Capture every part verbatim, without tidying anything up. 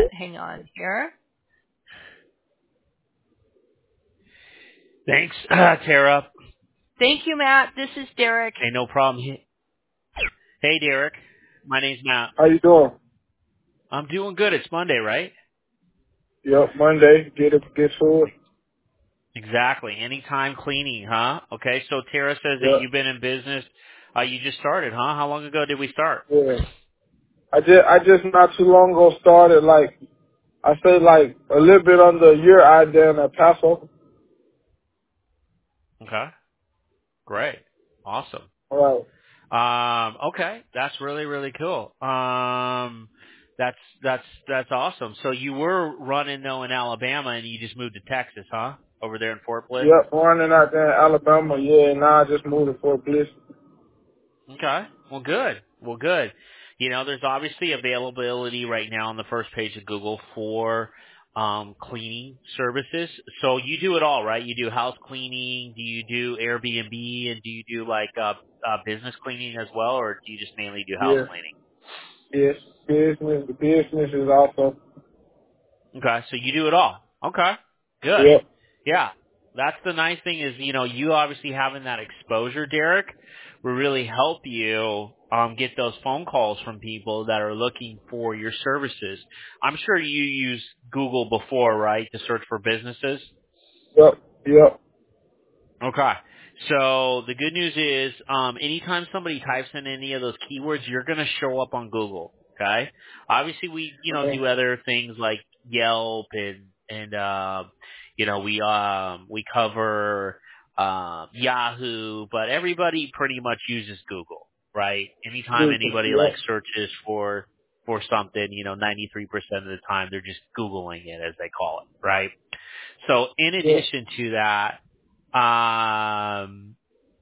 moment. Hang on here. Thanks, uh, Tara. Thank you, Matt. This is Derek. Hey, no problem. Hey, Derek. My name's Matt. How you doing? I'm doing good. It's Monday, right? Yep, Monday. Get it, get to it. Exactly. Anytime cleaning, huh? Okay, so Tara says that Yep, you've been in business. Uh, you just started, huh? How long ago did we start? yeah. I just, I just not too long ago started, like, I say like a little bit under a year out there in El Paso. Okay. Great. Awesome. All Um, okay. That's really, really cool. Um, that's, that's, that's awesome. So you were running though in Alabama and you just moved to Texas, huh? Over there in Fort right. Bliss? Yep, running out there in Alabama. Yeah, now I just moved to Fort Bliss. Okay. Well, good. Well, good. You know, there's obviously availability right now on the first page of Google for um, cleaning services. So you do it all, right? You do house cleaning. Do you do Airbnb, and do you do like uh, uh, business cleaning as well, or do you just mainly do house Yeah, cleaning? yes, business. The business is also. Okay, so you do it all. Okay, good. Yep, Yeah, that's the nice thing is, you know, you obviously having that exposure, Derek, will really help you um, get those phone calls from people that are looking for your services. I'm sure you used Google before, right, to search for businesses? yep, yep. Okay. So the good news is, um, anytime somebody types in any of those keywords, you're going to show up on Google. Okay. Obviously, we you know Okay. do other things like Yelp and and uh, you know we um we cover um, Yahoo, but everybody pretty much uses Google, right? Anytime Google. anybody like Yep, searches for for something, you know, ninety-three percent of the time they're just Googling it, as they call it, right? So in yep. addition to that, um,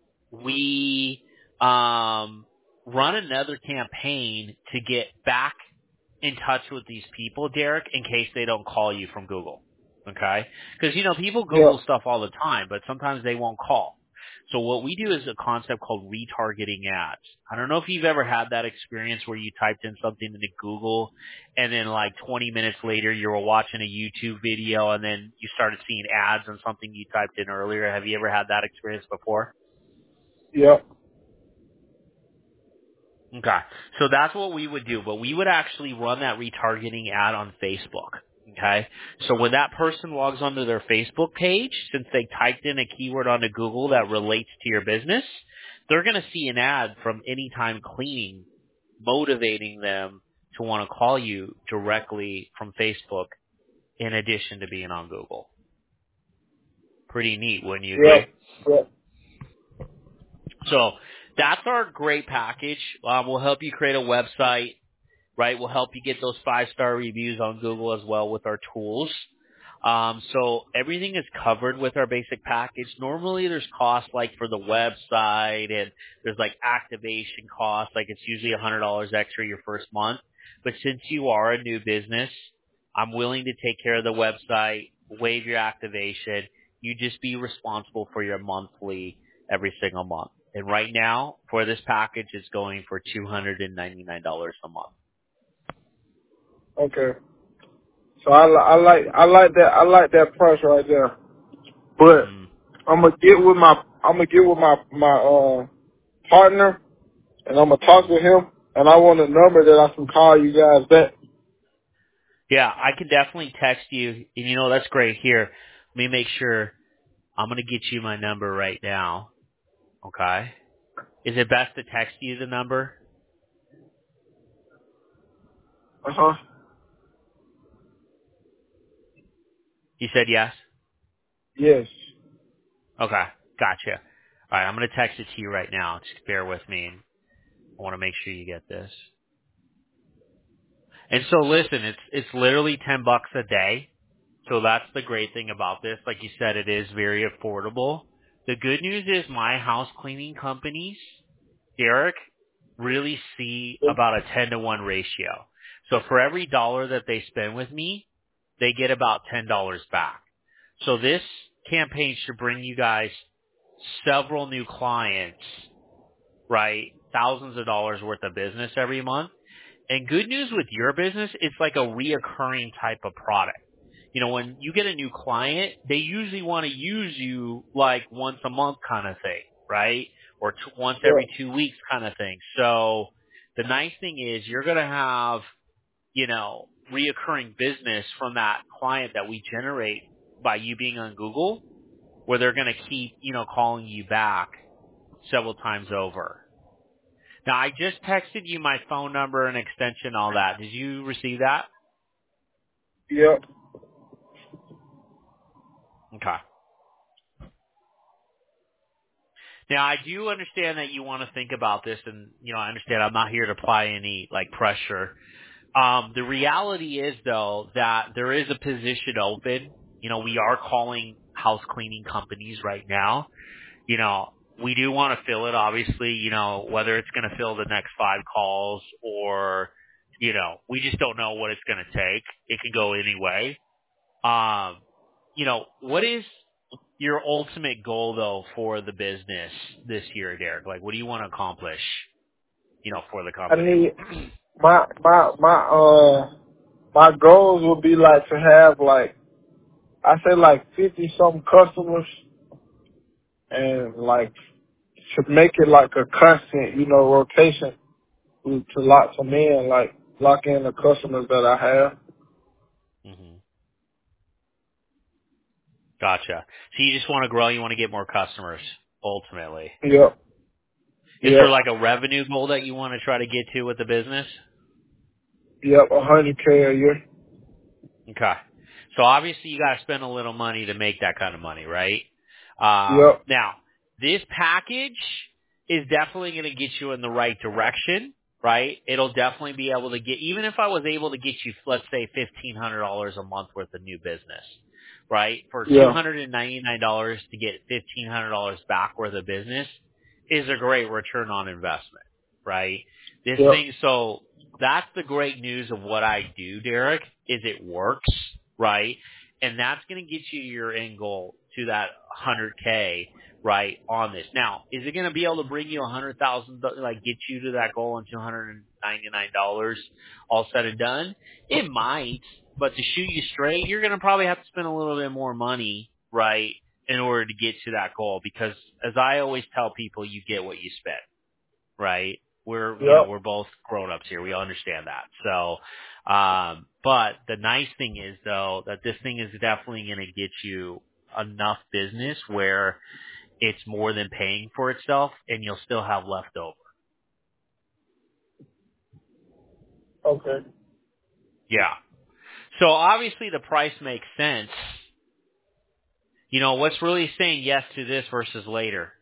we um, run another campaign to get back in touch with these people, Derek, in case they don't call you from Google. Okay? Because, you know, people Yep. Google stuff all the time, but sometimes they won't call. So what we do is a concept called retargeting ads. I don't know if you've ever had that experience where you typed in something into Google and then like twenty minutes later you were watching a YouTube video and then you started seeing ads on something you typed in earlier. Have you ever had that experience before? Yep. Okay. So that's what we would do, but we would actually run that retargeting ad on Facebook. Okay. So when that person logs onto their Facebook page, since they typed in a keyword onto Google that relates to your business, they're going to see an ad from Anytime Cleaning motivating them to want to call you directly from Facebook in addition to being on Google. Pretty neat, wouldn't you agree? Yep. Yep. So that's our great package. Um, we'll help you create a website, right? We'll help you get those five-star reviews on Google as well with our tools. Um, so everything is covered with our basic package. Normally there's costs like for the website and there's like activation costs, like it's usually one hundred dollars extra your first month. But since you are a new business, I'm willing to take care of the website, waive your activation. You just be responsible for your monthly every single month. And right now, for this package, it's going for two hundred ninety-nine dollars a month. Okay. So I, li- I like, I like that, I like that price right there. But hmm I'm gonna get with my, I'm gonna get with my my uh partner, and I'm gonna talk with him, and I want a number that I can call you guys back. Yeah, I can definitely text you. And you know, that's great. Here, let me make sure. I'm going to get you my number right now. Okay. Is it best to text you the number? Uh huh. You said yes? Yes. Okay. Gotcha. All right. I'm going to text it to you right now. Just bear with me. I want to make sure you get this. And so listen, it's, it's literally ten bucks a day. So that's the great thing about this. Like you said, it is very affordable. The good news is my house cleaning companies, Derek, really see about a ten to one ratio. So for every dollar that they spend with me, they get about ten dollars back. So this campaign should bring you guys several new clients, right? Thousands of dollars worth of business every month. And good news with your business, it's like a reoccurring type of product. You know, when you get a new client, they usually want to use you like once a month kind of thing, right? Or t- once every Yeah. two weeks kind of thing. So the nice thing is you're going to have, you know, reoccurring business from that client that we generate by you being on Google, where they're going to keep, you know, calling you back several times over. Now, I just texted you my phone number and extension, all that. Did you receive that? Yep. Okay. Now, I do understand that you want to think about this, and, you know, I understand I'm not here to apply any, like, pressure. Um, the reality is, though, that there is a position open. You know, we are calling house cleaning companies right now. You know, we do want to fill it, obviously, you know, whether it's going to fill the next five calls or, you know, we just don't know what it's going to take. It can go any way. Um, you know, what is your ultimate goal, though, for the business this year, Derek? Like, what do you want to accomplish, you know, for the I company? need my my my uh my goals would be like to have like I say like fifty something customers and like to make it like a constant, you know, rotation to, to lock them in, like lock in the customers that I have. Mm-hmm. Gotcha. So you just want to grow, you want to get more customers, ultimately. Yep. Is there Yep. like a revenue goal that you want to try to get to with the business? Yep. A hundred K a year. Okay. So obviously you got to spend a little money to make that kind of money, right? Um, Yep. now, this package is definitely going to get you in the right direction, right? It'll definitely be able to get, even if I was able to get you, let's say, fifteen hundred dollars a month worth of new business, right? For Yeah. two hundred ninety-nine dollars to get fifteen hundred dollars back worth of business is a great return on investment, right? This Yep. thing, so that's the great news of what I do, Derek, is it works, right? And that's going to get you your end goal to that one hundred K, right, on this. Now, is it going to be able to bring you one hundred thousand dollars, like get you to that goal on two hundred ninety-nine dollars all said and done? It might, but to shoot you straight, you're going to probably have to spend a little bit more money, right, in order to get to that goal, because as I always tell people, you get what you spend, right? We're, you know, Yep. we're both grown-ups here. We understand that. So, um, but the nice thing is, though, that this thing is definitely going to get you enough business where it's more than paying for itself, and you'll still have left over. Okay. Yeah. So obviously the price makes sense. You know, what's really saying yes to this versus later?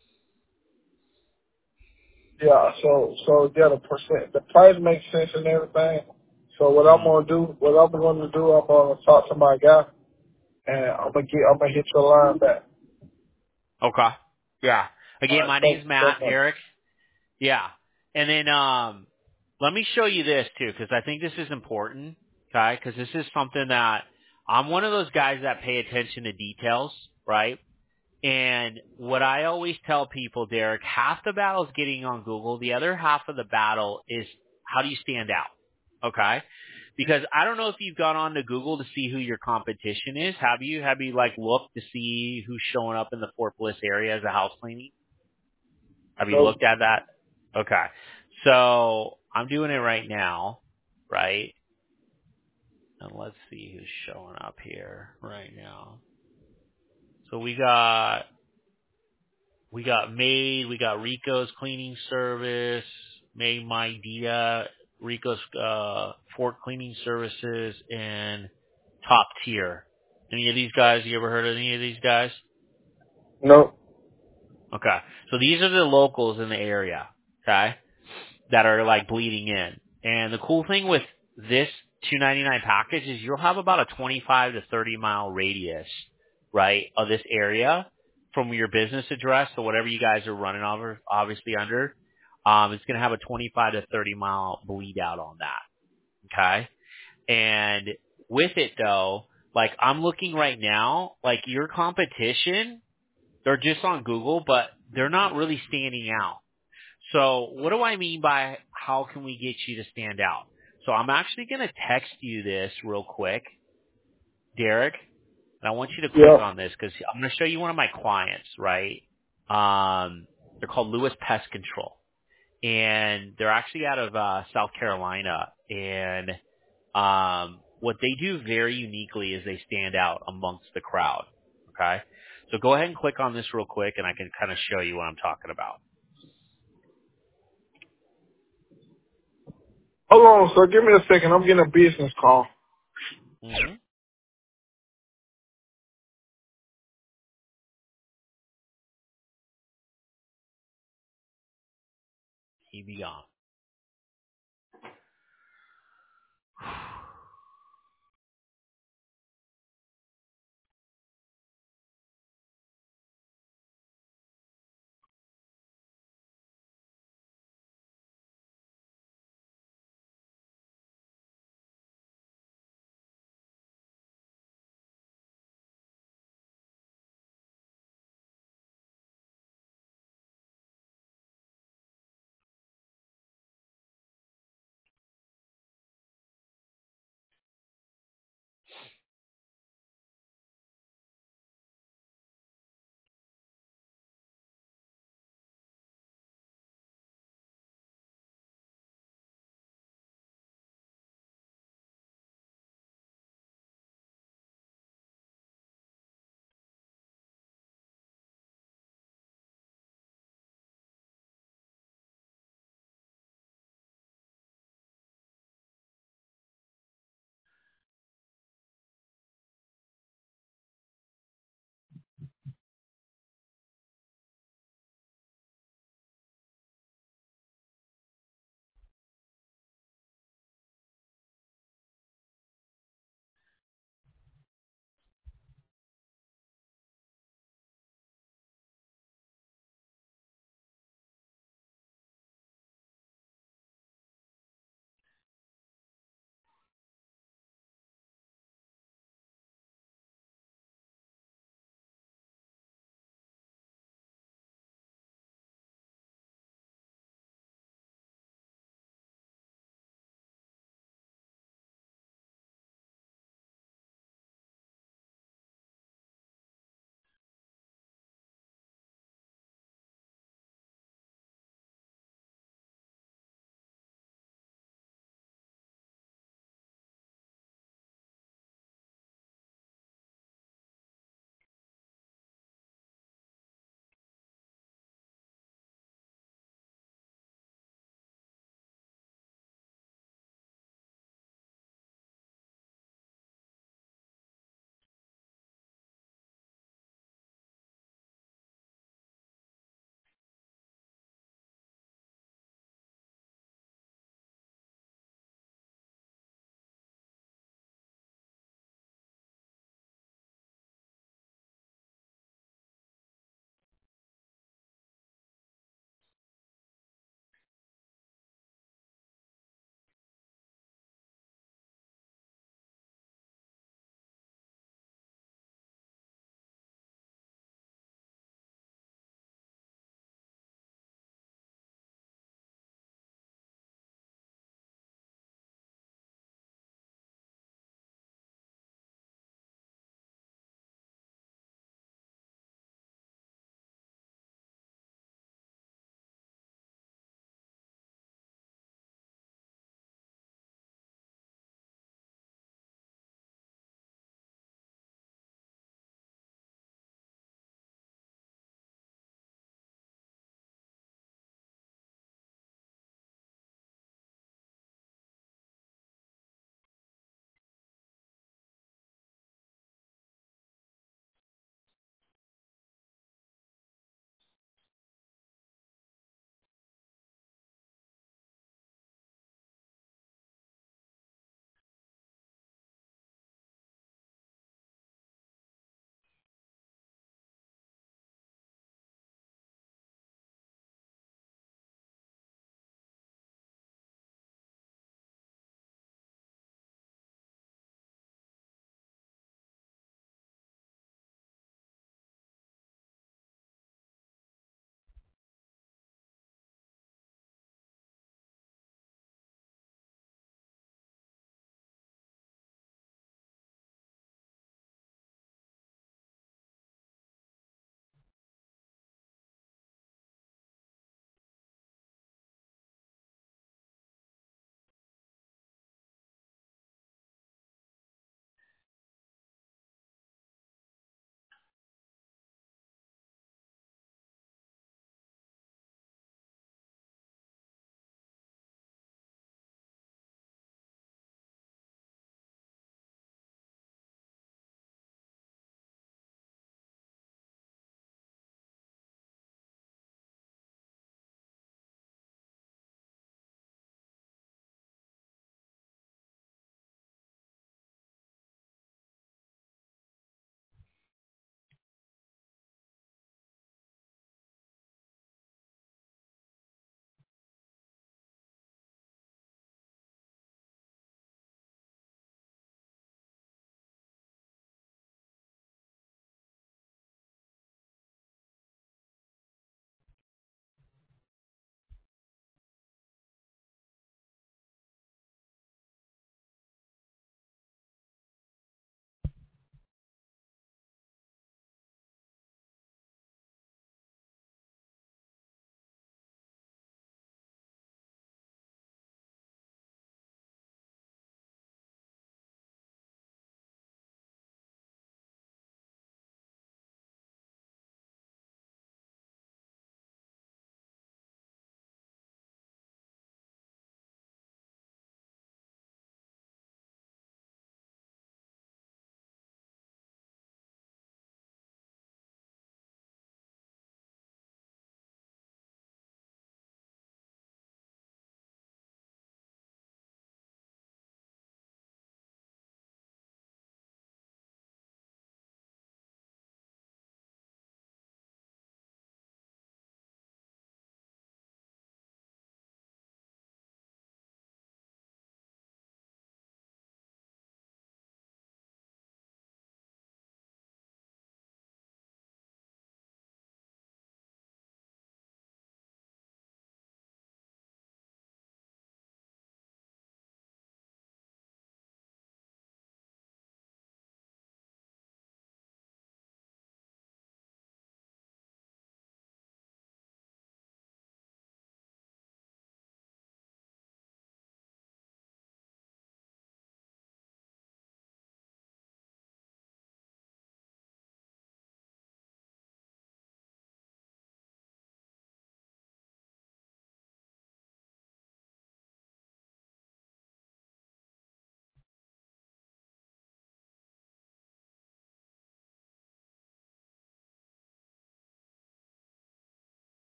Yeah. So so yeah, the percent, the price makes sense and everything. So what I'm Hmm. gonna do, what I'm gonna do, I'm gonna talk to my guy and I'm gonna get, I'm gonna hit your line back. Okay. Yeah. All Again, right. my Thank name's you so Matt, much. Derek. Yeah. And then um, let me show you this, too, because I think this is important, okay, because this is something that I'm one of those guys that pay attention to details, right? And what I always tell people, Derek, half the battle is getting on Google. The other half of the battle is how do you stand out, okay? Because I don't know if you've gone on to Google to see who your competition is. Have you? Have you, like, looked to see who's showing up in the Fort Bliss area as a house cleaning? Have you So looked at that? Okay. So I'm doing it right now, right? And let's see who's showing up here right now. So we got we got Maid, we got Rico's Cleaning Service, Made My Dia, Rico's uh, Fort Cleaning Services, and Top Tier. Any of these guys? You ever heard of any of these guys? no. Okay. So these are the locals in the area. Okay. That are like bleeding in. And the cool thing with this two ninety-nine package is you'll have about a twenty-five to thirty mile radius, right, of this area from your business address. So whatever you guys are running over, obviously under, um, it's going to have a twenty-five to thirty mile bleed out on that. Okay. And with it though, like I'm looking right now, like your competition, they're just on Google, but they're not really standing out. So what do I mean by how can we get you to stand out? So I'm actually going to text you this real quick, Derek, and I want you to click Yep. on this because I'm going to show you one of my clients, right? Um, they're called Lewis Pest Control, and they're actually out of uh, South Carolina. And um, what they do very uniquely is they stand out amongst the crowd. Okay, so go ahead and click on this real quick, and I can kind of show you what I'm talking about. Hold on, sir. Give me a second. I'm getting a business call. Mm-hmm. He be gone.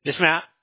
Yes, Matt.